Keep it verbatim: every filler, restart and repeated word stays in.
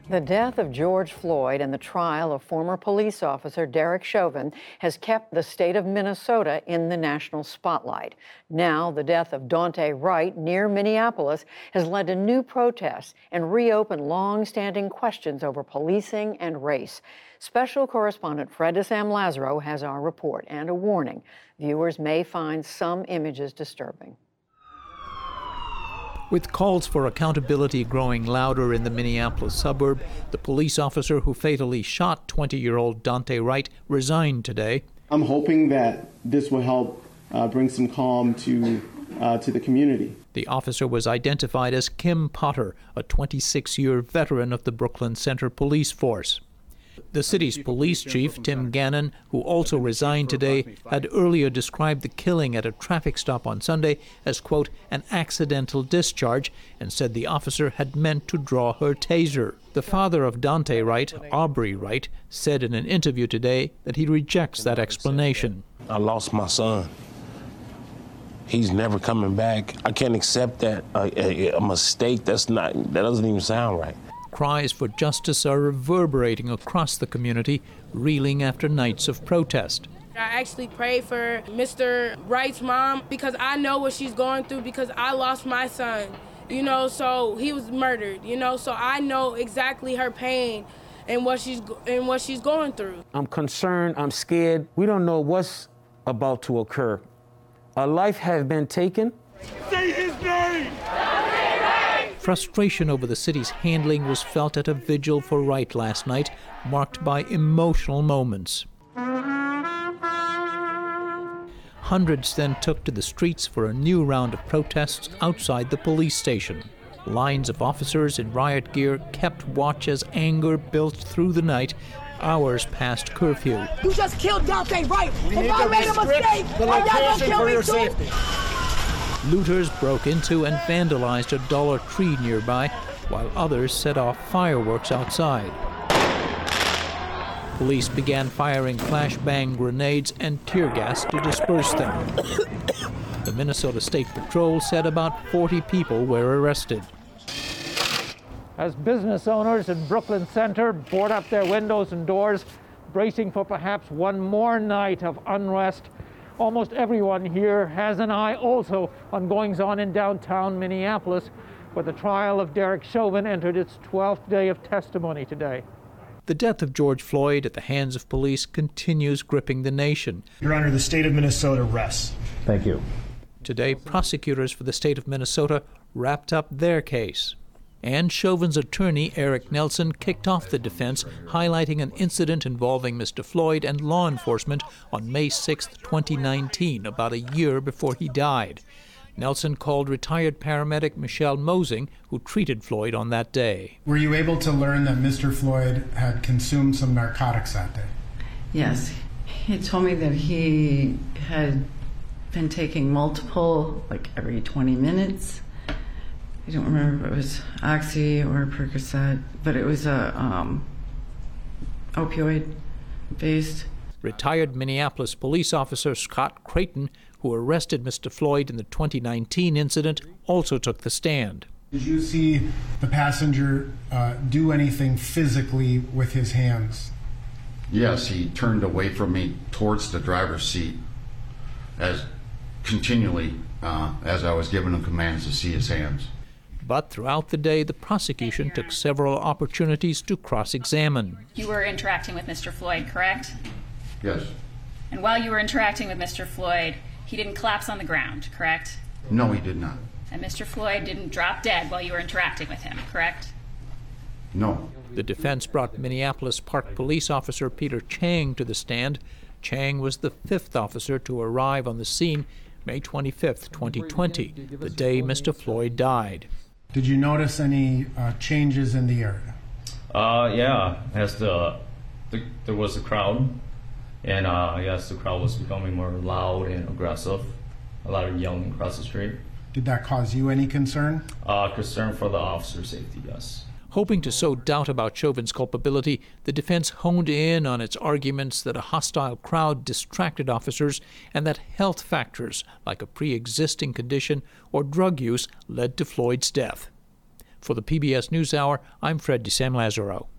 The death of George Floyd and the trial of former police officer Derek Chauvin has kept the state of Minnesota in the national spotlight. Now, the death of Daunte Wright near Minneapolis has led to new protests and reopened long-standing questions over policing and race. Special correspondent Fred de Sam Lazaro has our report and a warning. Viewers may find some images disturbing. With calls for accountability growing louder in the Minneapolis suburb, the police officer who fatally shot twenty-year-old Daunte Wright resigned today. I'm hoping that this will help uh, bring some calm to uh, to the community. The officer was identified as Kim Potter, a twenty-six-year veteran of the Brooklyn Center Police Force. The city's police chief, Tim Gannon, who also resigned today, had earlier described the killing at a traffic stop on Sunday as, quote, an accidental discharge, and said the officer had meant to draw her taser. The father of Daunte Wright, Aubrey Wright, said in an interview today that he rejects that explanation. I lost my son. He's never coming back. I can't accept that a, a, a mistake. That's not, that doesn't even sound right. Cries for justice are reverberating across the community, reeling after nights of protest. I actually prayed for Mister Wright's mom because I know what she's going through because I lost my son, you know, so he was murdered, you know, so I know exactly her pain and what she's and what she's going through. I'm concerned, I'm scared. We don't know what's about to occur. A life has been taken. Say his name! Frustration over the city's handling was felt at a vigil for Wright last night, marked by emotional moments. Hundreds then took to the streets for a new round of protests outside the police station. Lines of officers in riot gear kept watch as anger built through the night, hours past curfew. You just killed Daunte Wright. If I made a mistake, are y'all gonna kill me too? Looters broke into and vandalized a Dollar Tree nearby, while others set off fireworks outside. Police began firing flashbang grenades and tear gas to disperse them. The Minnesota State Patrol said about forty people were arrested. As business owners in Brooklyn Center board up their windows and doors, bracing for perhaps one more night of unrest, almost everyone here has an eye also on goings-on in downtown Minneapolis, where the trial of Derek Chauvin entered its twelfth day of testimony today. The death of George Floyd at the hands of police continues gripping the nation. Your Honor, the state of Minnesota rests. Thank you. Today, prosecutors for the state of Minnesota wrapped up their case. And Chauvin's attorney, Eric Nelson, kicked off the defense, highlighting an incident involving Mister Floyd and law enforcement on May sixth, twenty nineteen, about a year before he died. Nelson called retired paramedic Michelle Mosing, who treated Floyd on that day. Were you able to learn that Mister Floyd had consumed some narcotics that day? Yes. He told me that he had been taking multiple, like every twenty minutes. I don't remember if it was Oxy or Percocet, but it was a um, opioid-based. Retired Minneapolis police officer Scott Creighton, who arrested Mister Floyd in the twenty nineteen incident, also took the stand. Did you see the passenger uh, do anything physically with his hands? Yes, he turned away from me towards the driver's seat as continually uh, as I was giving him commands to see his hands. But throughout the day, the prosecution took several opportunities to cross-examine. You were interacting with Mister Floyd, correct? Yes. And while you were interacting with Mister Floyd, he didn't collapse on the ground, correct? No, he did not. And Mister Floyd didn't drop dead while you were interacting with him, correct? No. The defense brought Minneapolis Park Police Officer Peter Chang to the stand. Chang was the fifth officer to arrive on the scene May twenty-fifth, twenty twenty, the day Mister Floyd died. Did you notice any uh, changes in the area? Uh, yeah, as the, the there was a crowd, and uh, yes, the crowd was becoming more loud and aggressive. A lot of yelling across the street. Did that cause you any concern? Uh, concern for the officer's safety, yes. Hoping to sow doubt about Chauvin's culpability, the defense honed in on its arguments that a hostile crowd distracted officers and that health factors, like a pre-existing condition or drug use, led to Floyd's death. For the P B S NewsHour, I'm Fred DeSam Lazaro.